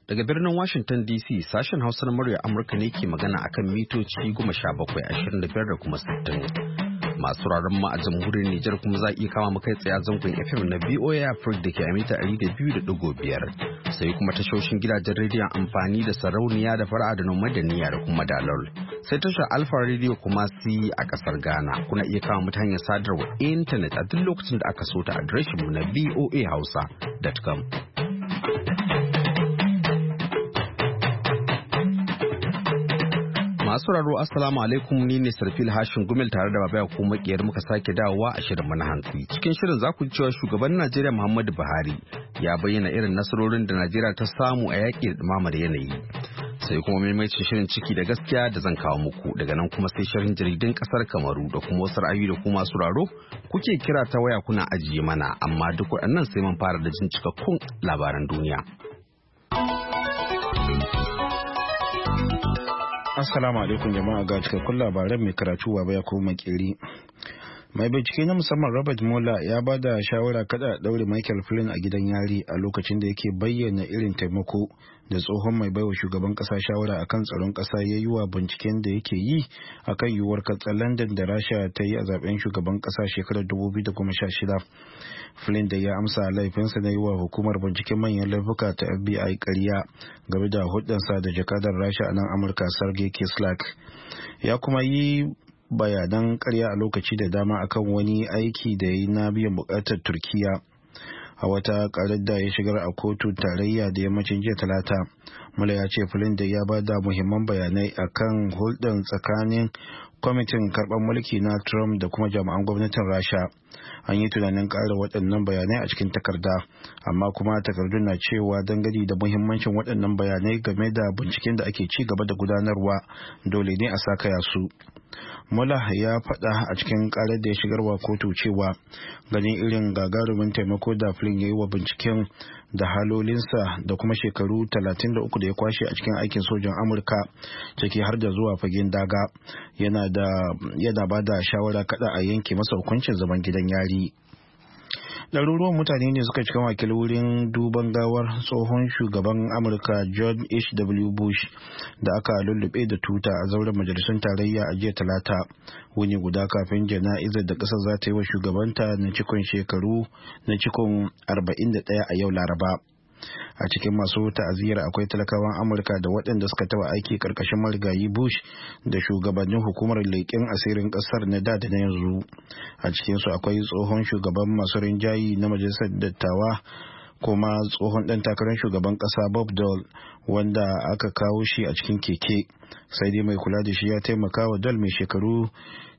Daga birnin Washington DC sashen Hausa na murya Amurka ne ke magana akan mitoci 1725 da kuma 60. Masu sauraron mu a jamhuriyar Nijar kuma za iya kama mu kai tsaye zangon FM na VOA Africa da ke a mita 200.5. Sai kuma tashoshin gidajen rediyon amfani da sarauniya da fara'a da noma da niyya da kuma dalol. Sai tashar Alpha Radio kuma si a kasar Ghana. Kuna iya kama mu ta hanyar sadarwa intanet a duk lokacin da aka so ta adireshin mu na voahausa.com. Masu sauraro assalamu alaikum, ni ne Sarfil Hashin Gumel tare da Babaya ko makiyar muka sake dawowa a shirin mana hantsi. Cikin shirin za ku ji cewa shugaban Najeriya Muhammadu Buhari ya bayyana irin nasarorin da Najeriya ta samu a yaƙi da ɗumamar yanayi. Sai kuma maimaitin shirin ciki da gaskiya da zan kawo muku, daga nan kuma sai shirin jaridun ƙasar Kamaru da kuma wasu ra'ayoyi da kuma sauraro kuke kira ta waya kuna ajiye mana, amma duk waɗannan sai mun fara da jin cikakkun labaran duniya. Assalamu alaikum jama'a, ga cikakkun labaran mai karatu Baba ya kuma makeri. Mai bincike na musamman Robert Mueller ya ba da shawara kada a daure Michael Flynn a gidan yari a lokacin da yake bayyana irin taimako da tsohon mai baiwa shugaban kasa shawara akan tsaron kasa ya yi wa binciken da yake yi akan yiwuwar katsalandan da Rasha ta yi a zaben shugaban kasa shekarar 2016. Flynn da ya amsa laifinsa na yi wa hukumar binciken manyan laifuka ta FBI ƙarya game da hudansa da jakadar Rasha a nan Amurka Sergei Kislyak. Ya kuma yi bayanan ƙarya a lokaci da dama akan wani aiki da yi na biyan buƙatar Turkiya. A wata ƙarar da ya shigar a kotu tarayya da yammacin jiya Talata, Mula ya ce Flynn da ya bada muhimman bayanai akan hulɗar tsakanin kwamitin karɓar mulki na Trump da kuma jami'an gwamnatin Rasha. An yi tunanin ƙara waɗannan bayanai a cikin takarda, amma kuma takardun na cewa dangane da muhimmancin waɗannan bayanai game da binciken da ake ci gaba da gudanarwa dole ne a sakaya su. Mueller ya faɗa a cikin ƙarar da ya shigarwa kotu cewa ganin irin gagarumin taimako da Flynn ya yi wa binciken da halolinsa da kuma shekaru 33 da ya kwashe a cikin aikin sojan Amurka, ciki har da zuwa fagen daga, yana ba da shawara kada a yanke masa hukuncin zaman gidan yari. Ɗaruruwan mutane ne suka cika makil wurin duban gawar tsohon shugaban Amurka George H.W. Bush da aka lullube da tuta a zauren majalisun tarayya a jiya Talata, wuni guda kafin jana'izar da ƙasar za ta yi wa shugabanta na cikon 41 a yau Laraba. A cikin masu ta'aziyar akwai talakawan Amurka da waɗanda suka taɓa aiki ƙarƙashin marigayi Bush da shugabannin hukumar leƙen asirin ƙasar na da na yanzu. A cikinsu akwai tsohon shugaban masu rinjayi na majalisar dattawa kuma tsohon ɗan takarar shugaban ƙasa Bob Dole, wanda aka kawo shi a cikin keke, sai dai mai kula da shi ya taimaka wa Dole mai shekaru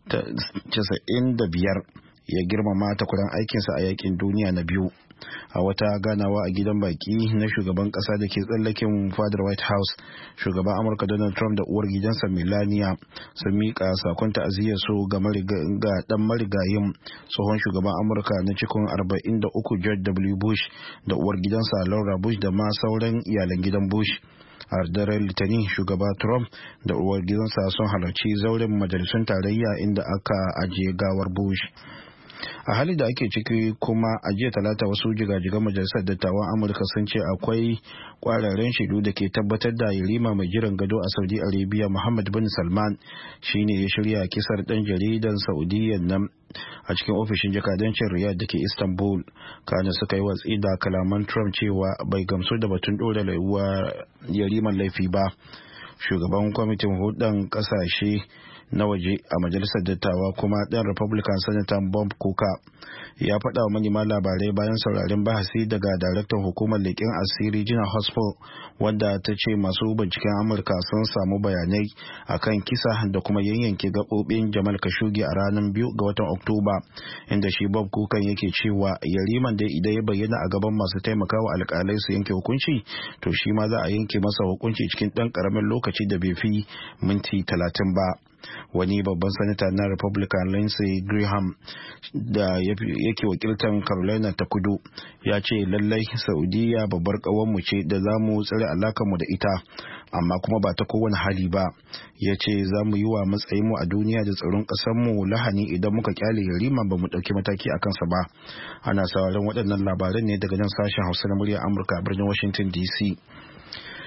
95 ya girmama takwaran aikinsa a yakin duniya na biyu. A wata ganawa a gidan baki na shugaban kasa da ke tsallaken fadar White House, shugaban Amurka Donald Trump da uwar gidansa Melania sun miƙa sakon ta'aziyyar su ga dan marigayin tsohon shugaban Amurka na cikin 43 George W. Bush da uwar gidansa Laura Bush da ma sauran iyalan gidan Bush. A daren Litinin, shugaba Trump da uwar gidansa sun halarci zauren majalisun tarayya inda aka ajiye gawar Bush. A hali da ake ciki kuma a jiya Talata wasu jigajigan majalisar dattawan Amurka sun ce akwai kwararren shaidu da ke tabbatar da yarima mai jiran gado a Saudi Arabia Muhammad bin Salman shine ya shirya kisar dan jaridan Saudiyyar nan a cikin ofishin jakadancin Riyadh da ke Istanbul. Kana suka yi watsi da kalaman Trump cewa bai gamsu da batun dora yariman laifi ba. Shugaban kwamitin hudan kasashe na waje a majalisar dattawa kuma ɗan Republican Senator Bob Corker ya faɗa wa manema labarai bayan sauraren bahasi daga daraktan hukumar leƙen asiri Gina Haspel, wanda ta ce masu binciken Amurka sun samu bayanai akan kisa da kuma yanyanke gaɓoɓin Jamal Khashoggi a ranar 2 ga watan Oktoba, inda shi Bob Corker yake cewa yariman da idan ya bayyana a gaban masu taimakawa alƙalai su yanke hukunci, to shi ma za a yanke masa hukunci cikin ɗan ƙaramin lokaci da bai fi minti 30 ba. Wani babban sanata na Republican Lindsey Graham da yake wakiltar Carolina ta Kudu ya ce lallai Saudiya babbar ƙawarmu ce da za mu tsare alakarmu da ita, amma kuma ba ta kowane hali ba. Ya ce za mu yi wa matsayinmu a duniya da tsaron ƙasarmu lahani idan muka kyale yarima ba mu ɗauki mataki a kansa ba. Ana sauraron waɗannan labaran ne daga nan sashen Hausa na muryar Amurka a birnin Washington DC.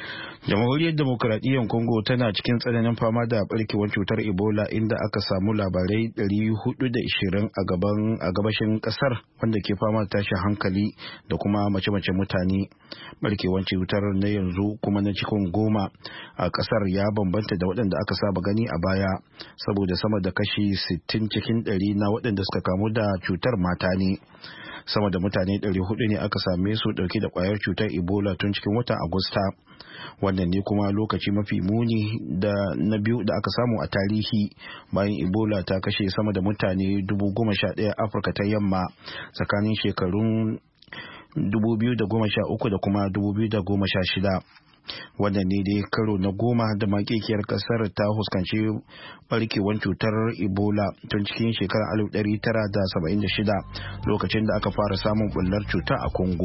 Jamhuriyar Demokuraɗiyyar Congo tana cikin tsananin fama da barkewar cutar Ebola inda aka samu labarai 420 a gabashin kasar wanda ke fama da tashin hankali da kuma mace-mace mutane. Barkewar cutar na yanzu kuma na cikin goma a kasar ya bambanta da waɗanda aka saba gani a baya saboda sama da kashi 60 cikin 100 na waɗanda suka kamu da cutar mata ne. Sama da mutane 400 ne aka same su dauke da kwayar cutar Ebola tun cikin watan Agusta. Wannan ne kuma lokaci mafi muni da na biyu da aka samu a tarihi bayan Ebola ta kashe sama da mutane 11,000 Afirka ta yamma tsakanin shekarun 2013 da kuma 2016. Wannan ne dai karo na 10 da makekiyar kasar ta huskanci barkewar cutar Ebola tun cikin shekarar 1976 lokacin da aka fara samun bullar cuta a Congo.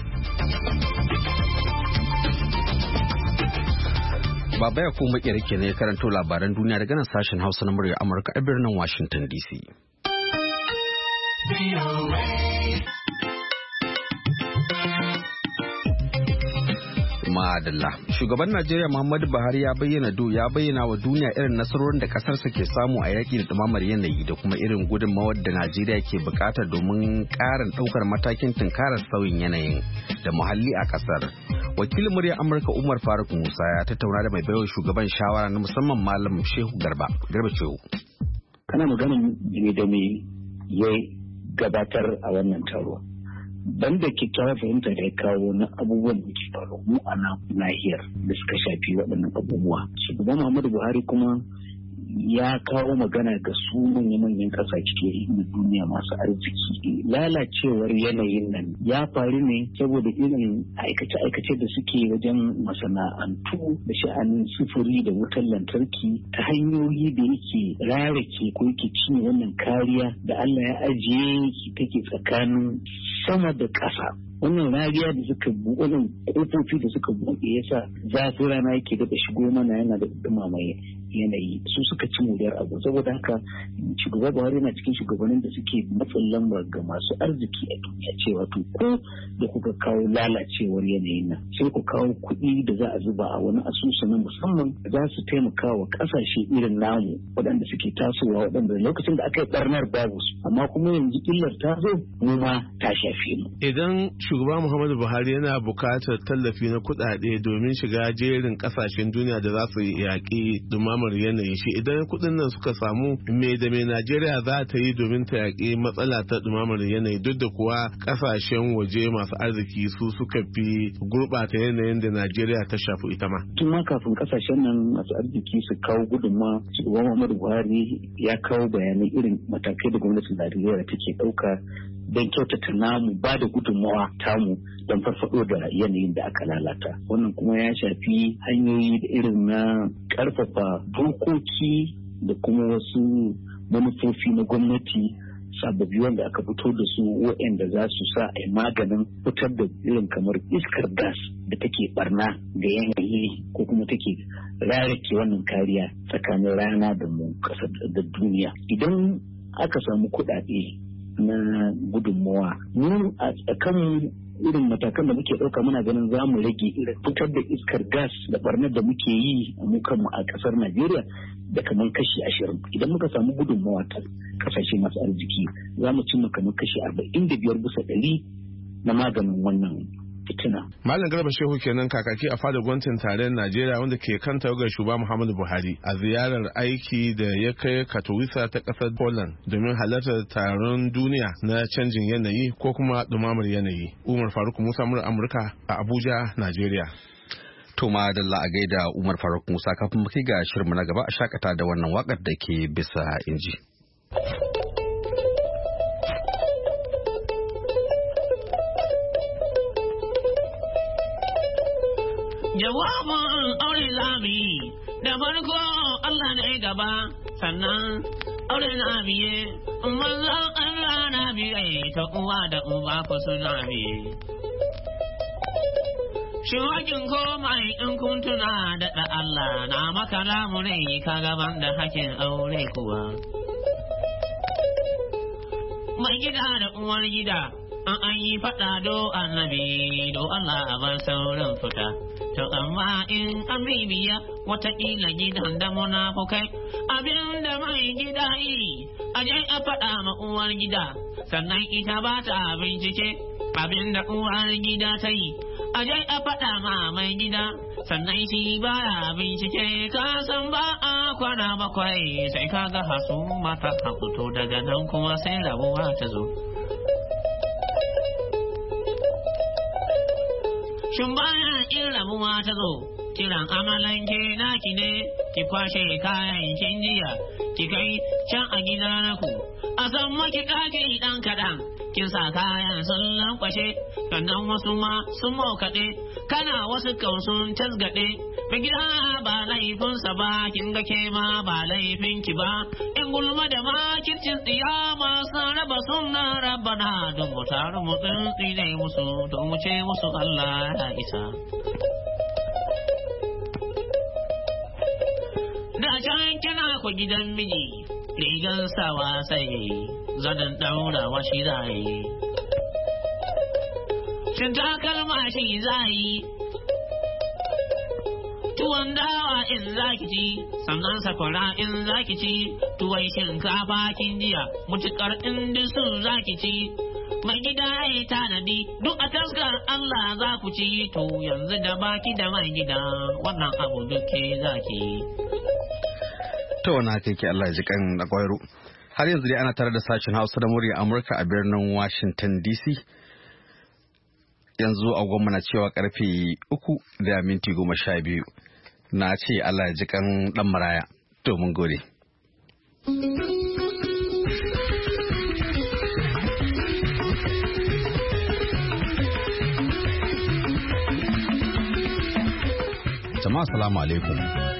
Baba ya kuma kirke ne karanto labaran duniya daga nan sashen Hausa na murya Amurka a birnin Washington DC. Madalla. Shugaban Najeriya Muhammadu Buhari ya bayyana wa duniya irin nasarorin da kasarsa ke samu a yaƙi da ɗumamar yanayi da kuma irin gudunmawar da Najeriya ke buƙatar domin ƙarin ɗaukar matakin tunkarar sauyin yanayin da muhalli a ƙasar. Wakilin muryar Amurka Umar Faruk Musa ya tattauna da mai baiwa shugaban shawara na musamman Malam Shehu Garba Shehu. Kana maganin da me ya gabatar a wannan taro. Banda kyakkyawar fahimta da ya kawo na abubuwan da ke faru mu a nahiyar da suka shafi waɗannan abubuwa. Shugaban Muhammadu Buhari kuma ya kawo magana ga su manya-manyan ƙasashe na duniya masu arziki. Lalacewar yanayin nan ya faru ne saboda irin aikace-aikace da suke wajen masana'antu da sha'anin sufuri da wutar lantarki ta hanyoyi da yake rarake ko yake cinye wannan kariya da Allah ya ajiye take tsakanin sama da ƙasa. Wannan rariya da suka wannan kofofi da suka buɗe yasa zafin rana yake daɗa shigo mana yana da dumama yanayi su suka ci mudiyar abu saboda haka shugaba Buhari yana cikin shugabannin da suke matsin lamba ga masu arziki a duniya cewa to ko da kuka kawo lalacewar yanayin nan sai ku kawo kuɗi da za a zuba a wani asusu na musamman za su taimaka wa ƙasashe irin namu waɗanda suke tasowa waɗanda lokacin da aka yi ɓarnar babu su amma kuma yanzu illar ta zo mu ma ta shafe mu. Idan shugaba Muhammadu Buhari yana buƙatar tallafi na kuɗaɗe domin shiga jerin ƙasashen duniya da za su yaƙi dumamar yanayi shi idan kuɗin nan suka samu me da me Najeriya za ta yi domin ta yaƙi matsala ta dumamar yanayi duk da kuwa ƙasashen waje masu arziki su suka fi gurɓata yanayin da Najeriya ta shafi ita ma. Tun ma kafin ƙasashen nan masu arziki su kawo gudunmawa shugaban Muhammadu Buhari ya kawo bayanai irin matakai da gwamnatin Najeriya take ɗauka don kyautata namu ba da gudunmawa tamu don farfado da yanayin da aka lalata. Wannan kuma ya shafi hanyoyi da irin na ƙarfafa dokoki da kuma wasu manufofi na gwamnati sababbi wanda aka fito da su waɗanda za su sa a maganin fitar da irin kamar iskar gas da take barna ga yanayi ko kuma take rarake wannan kariya tsakanin rana da mu ƙasar da duniya. Idan aka samu kuɗaɗe na gudunmawa mu a kan irin matakan da muke ɗauka muna ganin za mu rage irin fitar da iskar gas da barnar da muke yi a mu kanmu a ƙasar Najeriya da kamar kashi 20 idan muka samu gudunmawa ta ƙasashe masu arziki za mu cimma kamar kashi 45% na maganin wannan fitina. Malam Garba Shehu kenan kakaki a fadar gwamnatin tarayyar Najeriya wanda ke kan tawagar shugaba Muhammadu Buhari a ziyarar aiki da ya kai Katowice ta kasar Poland domin halartar taron duniya na canjin yanayi ko kuma dumamar yanayi. Umar Faruk Musa murar Amurka a Abuja, Najeriya. To ma dalla a gaida Umar Faruk Musa kafin mu kai ga shirinmu na gaba a shakata da wannan wakar da ke bisa inji. Jawabin aure zami da farko Allah ne gaba sannan aure na biye manzon Allah na biye ta uwa da uba ko suna biye. Shiwakin komai in kun tuna da Allah na maka lamu ne ka gaban da hakin aure kuwa. Mai gida da uwar gida an yi faɗa do annabi do Allah a bar sauran fita. To amma in an bibiya watakila gidan da munafukai abin da mai gida yi a je a faɗa ma uwar gida sannan ita ba ta bincike abin da uwar gida ta yi a je a faɗa ma mai gida sannan shi ba ya bincike ka san ba a kwana bakwai sai ka ga hasu mata a fito daga nan kuma sai rabuwa ta zo. Shin bayan in rabuwa ta zo, kiran amalan ke naki ne, ki kwashe kayan kin jiya, ki kai can a gida na ku. A san maki ɗaki ɗan kaɗan, kin sa kayan sun lankwashe, sannan wasu ma sun mokaɗe, kana wasu kausun tasgaɗe. Mai gida ba laifinsa ba, kin ga ke ma ba laifinki ba, in gulma da makircin tsiya masu raba suna rabana don mu taru mu tsine musu don mu ce musu Allah ya isa. Da can kina ku gidan miji, rigan sawa sai zanen ɗaurawa shi zai. Shin takalma shi zai tuwon dawa in zaki ci sannan sakwara in zaki ci tuwon shinkafa kin jiya mutukar in su zaki ci mai gida ya tanadi duk a taskar Allah za ku ci to yanzu da baki da mai gida wannan abu duke zaki. To wani haka yake Allah ya ji kan da kwairo. Har yanzu dai ana tare da sashen Hausa da murya Amurka a birnin Washington DC. Yanzu agogo na cewa karfe 3:12. Na ce Allah ya ji kan dan maraya. To mun gode. Jama'a salamu alaikum.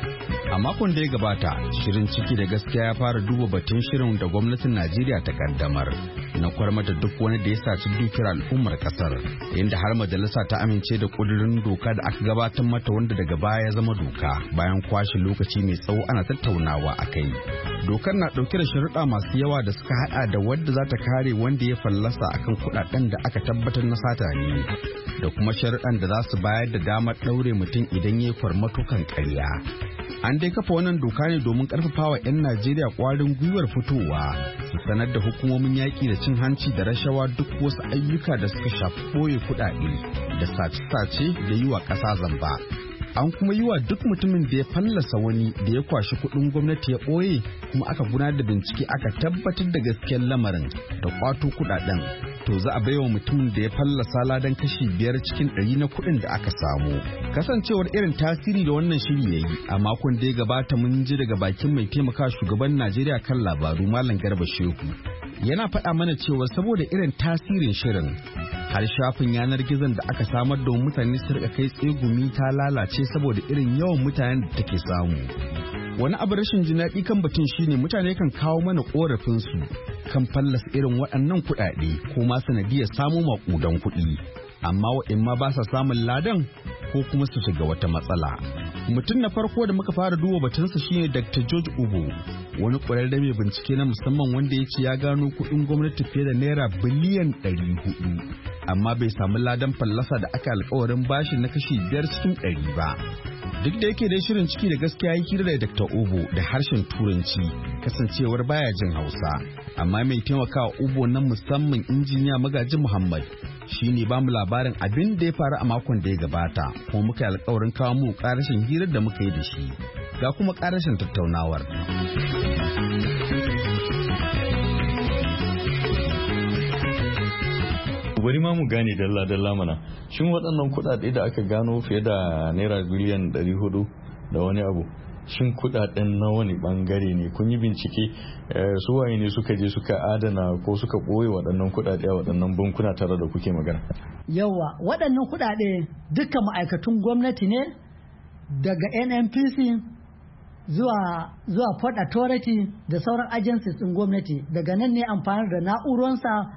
A makon da ya gabata, shirin ciki da gaskiya ya fara duba batun shirin da gwamnatin Najeriya ta kaddamar na kwarmata duk wani da ya saci dukiyar al'ummar kasar, inda har majalisa ta amince da kudirin doka da aka gabatar mata wanda daga baya ya zama doka bayan kwashe lokaci mai tsawo ana tattaunawa a kai. Dokar na ɗauke da sharuɗa masu yawa da suka haɗa da wadda za ta kare wanda ya fallasa akan kuɗaɗen da aka tabbatar na sata ne, da kuma sharuɗan da za su bayar da damar ɗaure mutum idan ya yi kwarmato kan ƙarya. An dai kafa wannan doka ne domin karfafawa 'yan Najeriya kwarin gwiwar fitowa su sanar da hukumomin yaƙi da cin hanci da rashawa duk wasu ayyuka da suka shafi ɓoye kuɗaɗe da sace-sace da yi wa ƙasa zamba. An kuma yi wa duk mutumin da ya fallasa wani da ya kwashi kuɗin gwamnati ya ɓoye kuma aka gudanar da bincike aka tabbatar da gaskiyar lamarin da kwato kuɗaɗen, to za a baiwa mutumin da ya fallasa ladan kashi 5 cikin 100 na kuɗin da aka samu. Kasancewar irin tasiri da wannan shiri ya yi, a makon da ya gabata mun ji daga bakin mai taimaka shugaban Najeriya kan labaru Malam Garba Shehu. Yana faɗa mana cewa saboda irin tasirin shirin, har shafin yanar gizon da aka samar da mutane su rika kai tsegumi ta lalace saboda irin yawan mutanen da take samu. Wani abu rashin jin daɗi kan batun shine mutane kan kawo mana ƙorafinsu kan fallasa irin waɗannan kuɗaɗe ko ma sanadiyar samu maƙudan kuɗi, amma wa'in ma ba sa samun ladan ko kuma su shiga wata matsala. Mutum na farko da muka fara duba batunsa shine Dr. George Ubo, wani ƙwararre mai bincike na musamman wanda ya ce ya gano kuɗin gwamnati fiye da naira biliyan 400, amma bai samu ladan fallasa da aka alkawarin bashi na kashi 5 cikin 100 ba. Duk da yake dai shirin ciki da gaskiya yi hira da Dr. Ubo da harshen Turanci, kasancewar baya jin Hausa, amma mai taimakawa Ubo na musamman injiniya Magaji Muhammad shine ba mu labarin abin da ya faru a makon da ya gabata, kuma muka yi alkawarin kawo mu karashin hirar da muka yi da shi, ga kuma karashin tattaunawar. Bari ma mu gane dalla mana, shin waɗannan kuɗaɗe da aka gano fiye da naira biliyan 400 da wani abu, shin kuɗaɗen na wani ɓangare ne? Kun yi bincike su waye ne suka je suka adana ko suka ɓoye waɗannan kuɗaɗe a waɗannan bankuna tare da kuke magana? Yawa, waɗannan kuɗaɗe dukkan ma'aikatun gwamnati ne, daga NNPC zuwa Port Authority da sauran agencies ɗin gwamnati. Daga nan ne amfani da na'uransa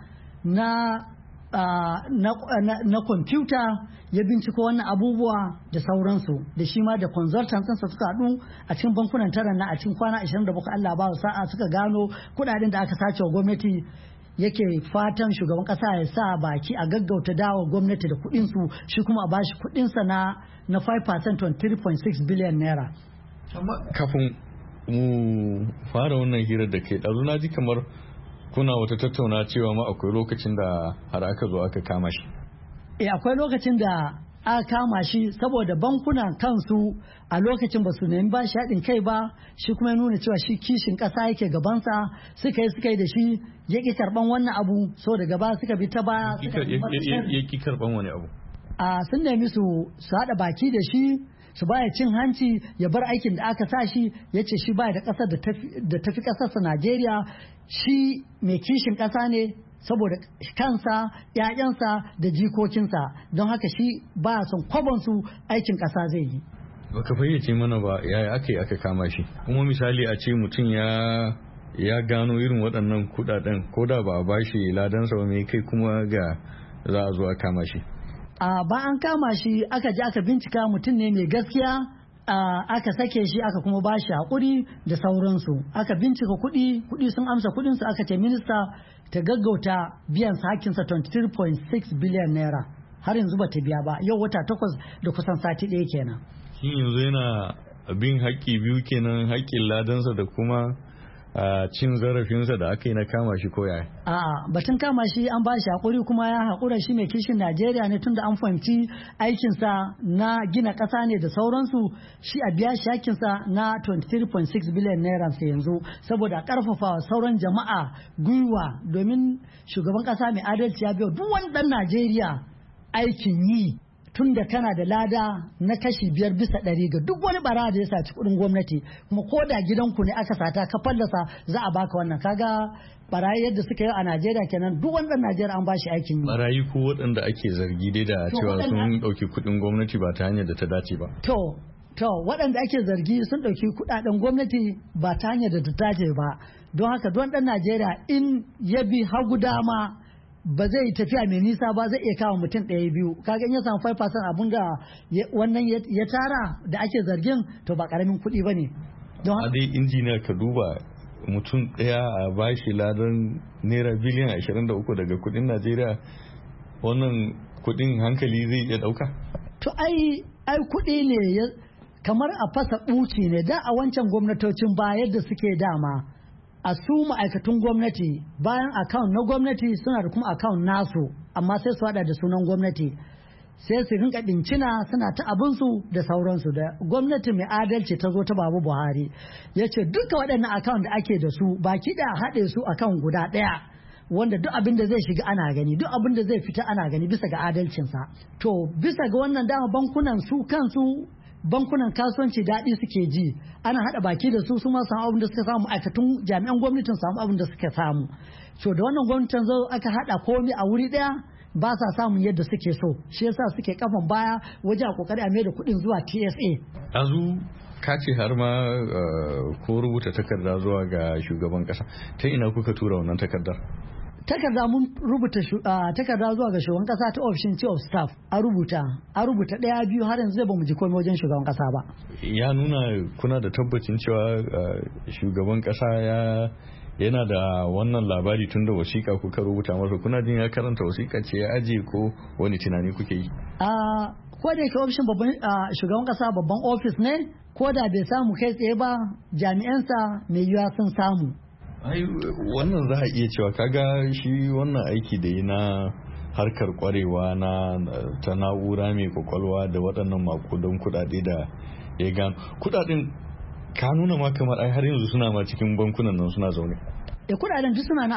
na kwamfuta ya binciko wannan abubuwa da sauransu, da shi ma da consultants ɗinsa suka haɗu a cikin bankunan tara na a cikin kwana 27 Allah ba sa'a suka gano kuɗaɗen da aka sace wa gwamnati yake fatan shugaban kasa ya sa baki a gaggauta dawo gwamnati da kudinsu shi kuma a bashi kudinsa na 5% on 3.6 billion naira. Amma kafin mu fara wannan hirar da kai ɗazu na ji kamar kuna wata tattauna cewa ma akwai lokacin da har aka zo aka kama shi. Akwai lokacin da aka kama shi saboda bankunan kansu a lokacin ba su nemi ba shi haɗin kai ba, shi kuma ya nuna cewa shi kishin ƙasa yake gabansa, suka yi da shi ya ƙi karɓan wannan abu, so da gaba suka bi ta baya. Ya ƙi karɓan wani abu? Sun nemi su haɗa baki da shi, su baya cin hanci ya bar aikin da aka sa shi, ya ce shi baya da ƙasar da tafi ƙasarsa Najeriya, shi mai kishin ƙasa ne saboda kansa, ‘ya'yansa da jikokinsa, don haka shi ba son kwabonsu aikin ƙasa zai yi. Baka fayyace mana ba yaya aka yi aka kama shi, kuma misali a ce mutum ya gano irin waɗannan kuɗaɗen ko da ba a bashi ladansa ba mai kai kuma ga za a zo a kama shi. Ba an kama shi aka je aka bincika mutum ne mai gaskiya, aka sake shi aka kuma ba shi haƙuri da sauransu, aka bincika kuɗi sun amsa kuɗinsu, aka ce minista ta gaggauta biyan hakinsa 23.6 biliyan naira, har yanzu ba ta biya ba, yau wata 8 da kusan sati ɗaya kenan. Shi yanzu yana bin haƙƙi biyu kenan, haƙƙin ladansa da kuma cin zarafinsa da aka yi na kama shi ko yaya? Batun kama shi an ba shi haƙuri kuma ya haƙura, shi mai kishin Najeriya ne, tunda an fahimci aikinsa na gina ƙasa ne da sauransu, shi a biya shi hakinsa na 23.6 biliyan naira sai yanzu, saboda a ƙarfafa sauran jama'a gwiwa, domin shugaban ƙasa mai adalci ya biya duk wani ɗan Najeriya aikin yi, tun da kana da lada na kashi 5 bisa 100 ga duk wani bara da ya saci kudin gwamnati, kuma ko da gidanku ne aka sata ka fallasa za a baka wannan. Kaga barayi yadda suka yi a Najeriya kenan, duk wanda Najeriya an bashi aikin yi. Barayi ko waɗanda ake zargi dai da cewa sun ɗauki kudin gwamnati ba ta hanyar da ta dace ba. To waɗanda ake zargi sun ɗauki kuɗaɗen gwamnati ba ta hanyar da ta dace ba, don haka don ɗan Najeriya in ya bi hagu dama ba zai tafiya mai nisa ba, zai iya kawo mutum 1-2, kaga in ya samu 5% abun da wannan ya tara da ake zargin, to ba karamin kuɗi ba ne. Don dai injiniya ka duba mutum ɗaya a bashi ladan naira biliyan 23 daga kuɗin Najeriya, wannan kuɗin hankali zai iya ɗauka? To ai kuɗi ne kamar a fasa ɓuci ne, da a wancan gwamnatocin ba yadda suke dama. A su ma'aikatun gwamnati bayan account na gwamnati suna da kuma account nasu, amma sai su hada da sunan gwamnati, sai su rinka bincina suna ta abinsu da sauransu. Da gwamnati mai adalci ta zo ta Babu Buhari ya ce duka waɗannan account da ake da su baki da haɗe su account guda ɗaya, wanda duk abin da zai shiga ana gani, duk abin da zai fita ana gani bisa ga adalcinsa. To bisa ga wannan dama bankunan su kansu bankunan kasuwanci daɗi suke ji, ana haɗa baki da su ma samu abin da suka samu, aikatun jami'an gwamnatin samu abin da suka samu. So da wannan gwamnatin zo aka haɗa komai a wuri ɗaya, ba sa samun yadda suke so, shi yasa suke kafan baya wajen a kokari a mai da kuɗin zuwa TSA. Azu ka ce har ma ko rubuta takarda zuwa ga shugaban ƙasa, ta ina kuka tura wannan takardar? Takarda mun rubuta takarda zuwa ga shugaban kasa ta ofishin chief of staff, a rubuta 1-2 har yanzu ba mu ji komai wajen shugaban kasa ba. Ya nuna kuna da tabbacin cewa shugaban kasa yana da wannan labari tun da wasiƙa kuka rubuta masa, kuna jin ya karanta wasiƙa ce ya aje ko wani tunani kuke yi? Ko da yake ofishin babban shugaban kasa babban ofis ne, ko da bai samu kai tsaye ba, jami'ansa mai yiwuwa sun samu. Wannan za a iya cewa kaga shi wannan aiki da yi na harkar kwarewa ta na'ura mai kwakwalwa da waɗannan makudan kudade da ya gano kudaden ka nuna ma kamar har yanzu suna ma cikin bankunan nan suna zaune. Kudaden duk suna na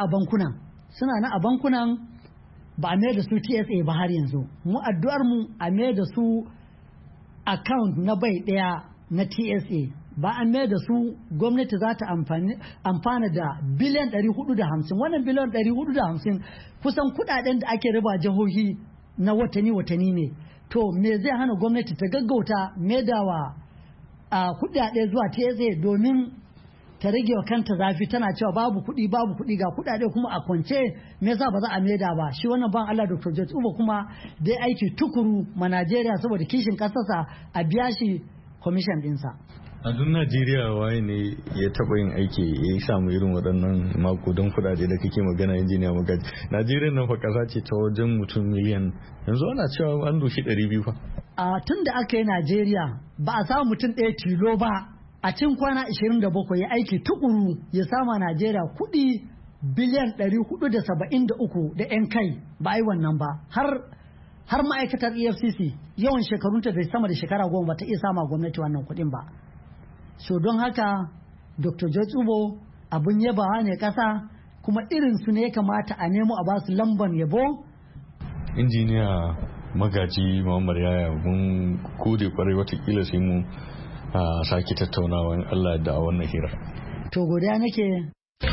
a bankunan ba a mai da su TSA ba har yanzu. Mu addu'ar mu a mai da su account na bai daya na TSA, ba an mai da su gwamnati za ta amfana da biliyan 450. Wannan biliyan 450 kusan kudaden da ake raba jihohi na watanni ne. To me zai hana gwamnati ta gaggauta maidawa kudade zuwa TSA domin ta rage wa kanta zafi, tana cewa babu kuɗi ga kudade kuma a kwance, me yasa ba za a maida ba? Shi wannan ban Allah Dr. George Uba kuma dai aiki tukuru ma Najeriya saboda kishin kasarsa, a biya shi commission dinsa. A duk Najeriya waye ne ya taɓa yin aiki ya samu irin waɗannan makudan kuɗaɗe da kake magana injiniya Magaji? Najeriya nan fa ƙasa ce ta wajen mutum miliyan, yanzu ana cewa an doshi 200 fa. A tun da aka yi Najeriya ba a samu mutum ɗaya tilo ba a cin kwana 27 ya aiki tukuru ya sama Najeriya kuɗi biliyan 473 da 'yan kai ba a yi wannan ba har ma'aikatar EFCC yawan shekarunta da sama da shekara 10 ba ta iya sama gwamnati wannan kuɗin ba. So don haka Dr. George Ubo abun yabawa ne ƙasa kuma irin su ne ya kamata a nemo a basu lamban yabo. Injiniya Magaji Muhammad Yaya mun kode kwarai watakila sai mu sake tattaunawa in Allah da a wannan hira. To godiya nake.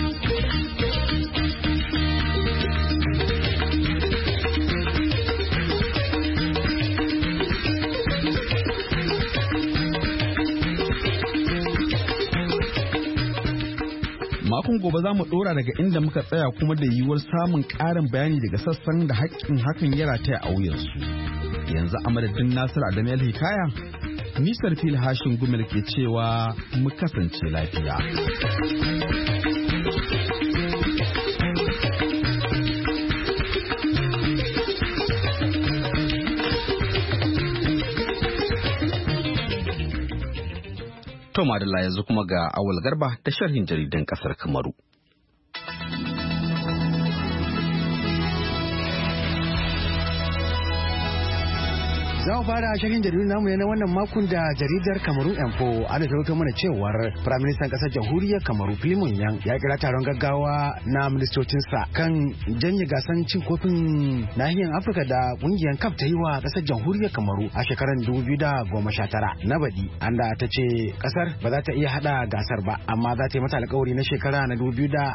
Makon gobe za mu ɗora daga inda muka tsaya kuma da yiwuwar samun ƙarin bayani daga sassan da haƙƙin hakan ya rataya a wuyansu. Yanzu a madadin Nasiru Adamu Hikaya, Nisar Fil Hashin Gumel ke cewa mu kasance lafiya. To madalla yanzu kuma ga Awal Garba da sharhin jaridan kasar Kamaru. Za mu fara shirin jaridun namu ne na wannan makon da jaridar Kamaru Info ana tarauto mana cewar Firaministan ƙasar Jamhuriyar Kamaru Filimon Yang ya kira taron gaggawa na ministocinsa kan janye gasan cin kofin nahiyar Afirka da ƙungiyar CAF ta yi wa ƙasar Jamhuriyar Kamaru a shekarar 2019 na baɗi. Anda ta ce ƙasar ba za ta iya haɗa gasar ba amma za ta yi mata alƙawari na shekara na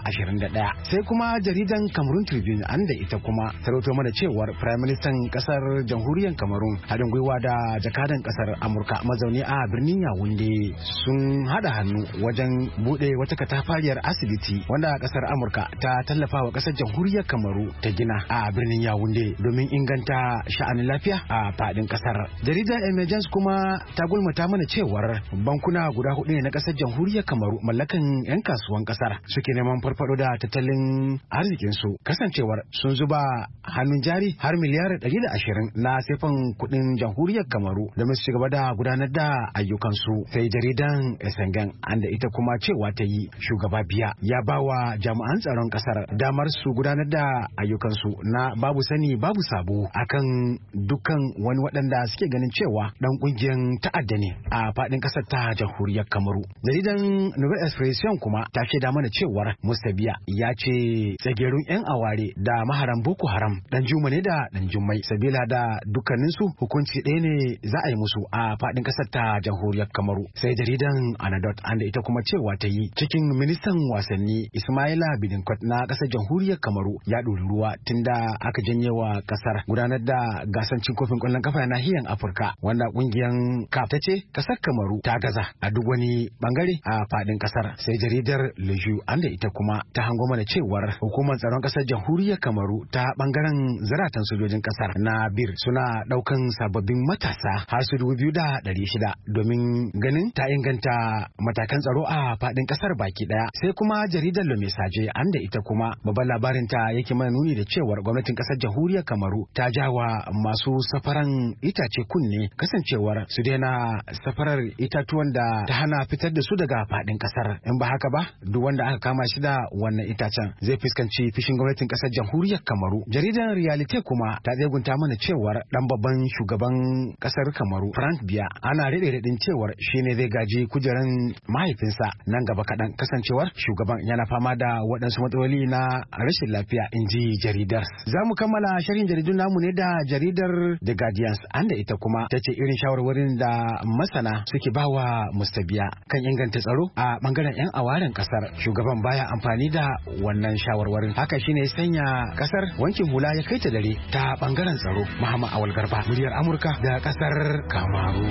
2021. Sai kuma jaridan Cameroon Tribune anda ita kuma tarauto mana cewar Firaministan ƙasar Jamhuriyar Kamaru haɗin gwiwa da jakadan ƙasar Amurka mazauni a birnin Yawunde sun haɗa hannu wajen buɗe wata katafariyar asibiti wanda ƙasar Amurka ta tallafa wa ƙasar Jamhuriyar Kamaru ta gina a birnin Yawunde domin inganta sha'anin lafiya a faɗin ƙasar. Jaridar Emergence kuma ta gulmata mana cewar bankuna guda 4 ne na ƙasar Jamhuriyar Kamaru mallakan 'yan kasuwan ƙasar suke neman farfaɗo da tattalin arzikinsu kasancewar sun zuba hannun jari har miliyar 120 na sefan kuɗin Jamhuriyar Kamaru da su gaba da gudanar da ayyukansu. Sai jaridan Esengan anda ita kuma cewa ta yi shugaba Biya ya ba wa jami'an tsaron kasar damar su gudanar da ayyukansu na babu sani babu sabo akan dukkan wani waɗanda suke ganin cewa dan kungiyar ta'adda ne a faɗin kasar ta Jamhuriyar Kamaru. Jaridan Nouvelle Expression kuma ta shaida mana cewar Mustabiya ya ce tsagerun 'yan aware da maharan Boko Haram dan Juma ne da dan Jummai sabila da dukkaninsu hukunci ɗaya ne za a yi musu a faɗin ƙasar ta Jamhuriyar Kamaru. Sai jaridan Anadot anda ita kuma cewa ta yi cikin ministan wasanni Ismaila Bidinkot na ƙasar Jamhuriyar Kamaru ya ɗori ruwa tunda aka janye wa ƙasar gudanar da gasan cin kofin ƙwallon kafa na nahiyar Afirka wanda ƙungiyar CAF ta ce ƙasar Kamaru ta gaza a duk wani bangare a faɗin ƙasar. Sai jaridar Leju anda ita kuma ta hango mana cewar hukumar tsaron ƙasar Jamhuriyar Kamaru ta bangaren zaratan sojojin ƙasar na BIR suna ɗaukan sababbin matasa har su 2,600 domin ganin ta inganta matakan tsaro a faɗin ƙasar baki ɗaya. Sai kuma jaridar Le Message anda ita kuma babban labarin ta yake mana nuni da cewar gwamnatin ƙasar Jamhuriyar Kamaru ta jawa masu safaran itace kunne kasancewar su daina safarar itatuwan da ta hana fitar da su daga faɗin ƙasar. In ba haka ba duk wanda aka kama shi da wannan itacen zai fuskanci fishin gwamnatin ƙasar Jamhuriyar Kamaru. Jaridar Realite kuma ta tsegunta mana cewar dan babban shugaban kasar Kamaru Frank Biya ana raɗin cewar shine zai gaji kujeran mahaifinsa nan gaba kaɗan kasancewar shugaban yana fama da waɗansu matsaloli na rashin lafiya in ji jaridar. Za mu kammala sharhin jaridun namu ne da jaridar The Guardians anda ita kuma ta ce irin shawarwarin da masana suke bawa Mustabiya kan inganta tsaro a bangaren 'yan awaren kasar shugaban baya amfani da wannan shawarwarin haka shine ya sanya kasar wankin hula ya kai ta dare ta bangaren tsaro. Muhammad Awal Garba muryar Amurka da kasar Kamaru.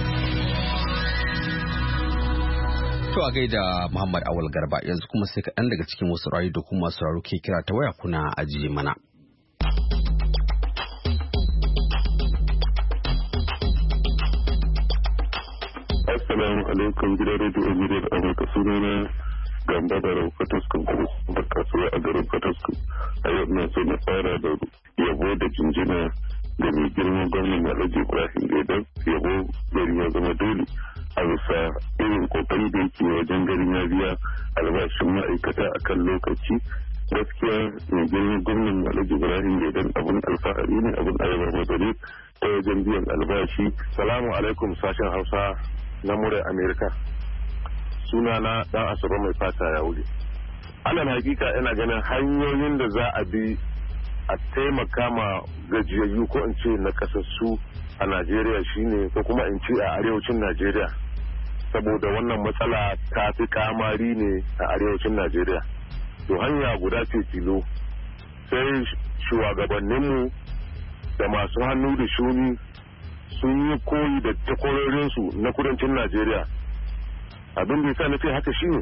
To a gaida Muhammad Awal Garba yanzu kuma sai kaɗan daga cikin wasu rayu da kuma sauraro ke kira ta waya kuna ajiye mana. Assalamu alaikum gidan rediyo Muryar Amurka, sunana Gamba Barau Fataskun da kasuwa a garin Fataskun. A yau na so na fara da yabo da jinjina da mai girman gwamnan Alhaji Ibrahim Gaidam. Yabo gari ya zama dole a bisa irin kokari da yake wajen garin ya biya albashin ma'aikata a kan lokaci. Gaskiya mai girman gwamnan Alhaji Ibrahim Gaidam abin alfahari ne, abin ayabar mazari ta wajen biyan albashi. Salamu alaikum sashen Hausa na Muryar Amerika. Sunana dan Asabe mai fata ya wuri. Alal hakika ina ganin hanyoyin da za a bi a taimaka ma gajiyayyu ko in ce na kasassu a Najeriya shine, ko kuma in ce a arewacin Najeriya, saboda wannan matsala ta fi kamari ne a arewacin Najeriya. To hanya guda ce tilo, sai shugabanninmu da masu hannu da shuni sun yi koyi da takwarorinsu na kudancin Najeriya. Abin da yasa na ce haka shine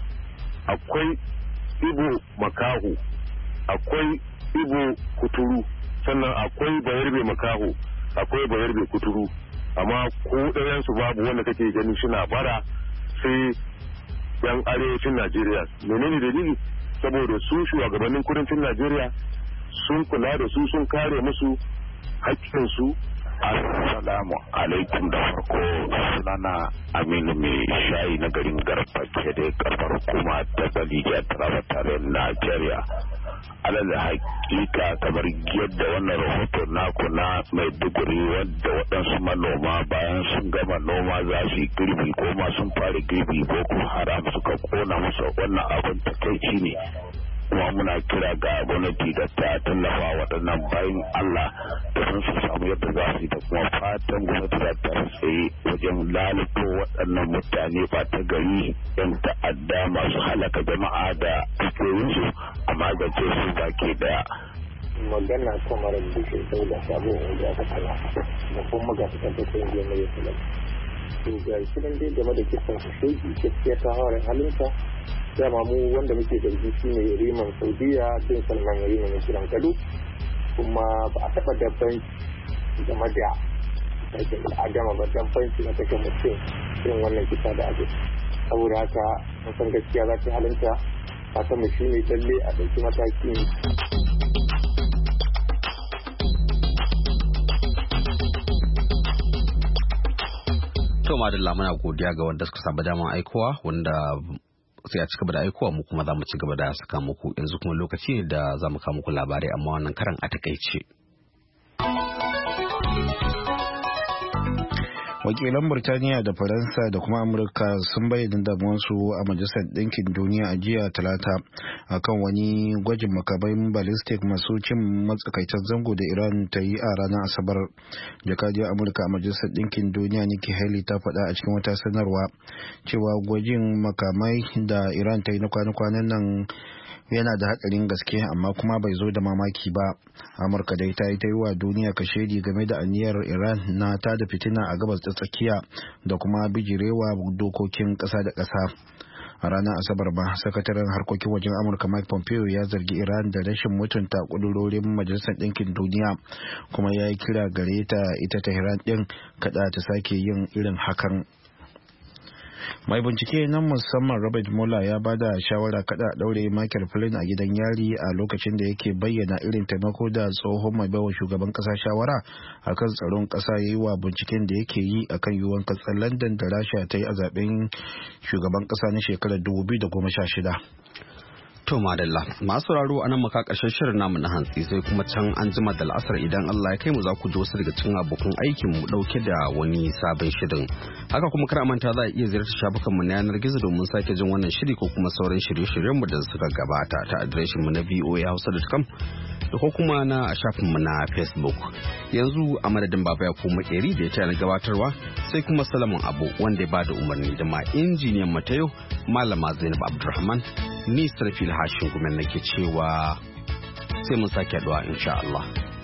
akwai Ibo makaho, akwai Ibo kuturu, sannan akwai bayarbe makaho, akwai bayarbe kuturu, amma ko ɗayansu babu wanda kake gani suna bara sai yan arewacin Najeriya. Menene dalili? Saboda su shugabannin kudancin Najeriya sun kula da su, sun kare musu haƙƙinsu. Assalamu alaikum, da farko sunana Aminu mai shayi na garin Garba ke da karfar hukuma ta Balija Taraba tare Najeriya. Alal hakika kamar yadda wannan rahoto naku na Maiduguri, wadda waɗansu manoma bayan sun gama noma za su yi girbi ko ma sun fara girbi, Boko Haram suka kona musu. Wannan abin takaici ne, kuma muna kira ga gwamnati da ta tallafa waɗannan bayan Allah da sun su samu yadda za su yi, da kuma fatan gwamnati da ta tsaye wajen lalata waɗannan mutane ba ta gari yan ta'adda masu halaka jama'a da dukiyoyinsu a magance su baki daya. Magana kamar da ke sau da sabo da aka kala da kuma ga fitar da kai da mai yasa. To ga shi dai game da kisan shege gaskiya ta hawarin halinsa. Dama mu wanda muke zargi shi ne Riman Saudiya bin Salman Riman na kiran gado, kuma ba a taɓa dabban game da aikin al'adama ba, dabbanci na kashe mutum irin wannan kisa da ake. Saboda haka mun san gaskiya za ta halinta, fatan mu shi ne lalle a ɗauki mataki. To madalla, muna godiya ga wanda suka samu damar aikowa, wanda sai a cigaba da aikowa, mu kuma za mu ci gaba da saka muku. Yanzu kuma lokaci ne da za mu kawo muku labarai, amma wannan karan a takaice. Wakilan Burtaniya da Faransa da kuma Amurka sun bayyana damuwarsu a Majalisar Ɗinkin Duniya a jiya Talata akan wani gwajin makamai ballistic masu cin matsakaitan zango da Iran ta yi a ranar Asabar. Jakadiyar Amurka a Majalisar Ɗinkin Duniya Nikki Haley ta faɗa a cikin wata sanarwa cewa gwajin makamai da Iran ta yi na kwana-kwanan nan yana da hatsarin gaske, amma kuma bai zo da mamaki ba. Amurka dai ta yi wa duniya kashedi game da aniyar Iran na ta da fitina a gabas ta tsakiya da kuma bijirewa dokokin ƙasa da ƙasa. A ranar Asabar ba, sakataren harkokin wajen Amurka Mike Pompeo ya zargi Iran da rashin mutunta kudurorin Majalisar Ɗinkin Duniya, kuma ya yi kira gare ta ita Tehran ɗin kada ta sake yin irin hakan. Mai bincike na musamman Robert Mueller ya bada shawara kada daure Michael Flynn a gidan yari a lokacin da yake bayyana irin taimako da tsohon mai bawa shugaban kasa shawara akan tsaron kasa ya yi wa binciken da yake yi akan yiwuwar kasar London da Rasha ta yi a zaben shugaban kasa na shekarar 2016. To madalla, masu sauraro anan maka karshen shirin namu na hantsi, sai kuma can an jima da al'asar idan Allah ya kai mu za ku ji wasu daga cikin abokan aikin mu dauke da wani sabon shirin. Haka kuma kar manta za a iya ziyartar shafukan mu na yanar gizo domin sake jin wannan shiri ko kuma sauran shirye-shiryen mu da suka gabata ta adireshin mu na voahausa.com da ko kuma na shafin mu na Facebook. Yanzu a madadin Baba Yakubu Makeri da ya tayar gabatarwa, sai kuma Salamun Abu wanda ya bada umarni, da ma injiniyan mu ta yau Malama Zainab Abdulrahman. Ni Sarfil Hashin Gumen nake cewa sai mun sake haɗuwa insha Allah.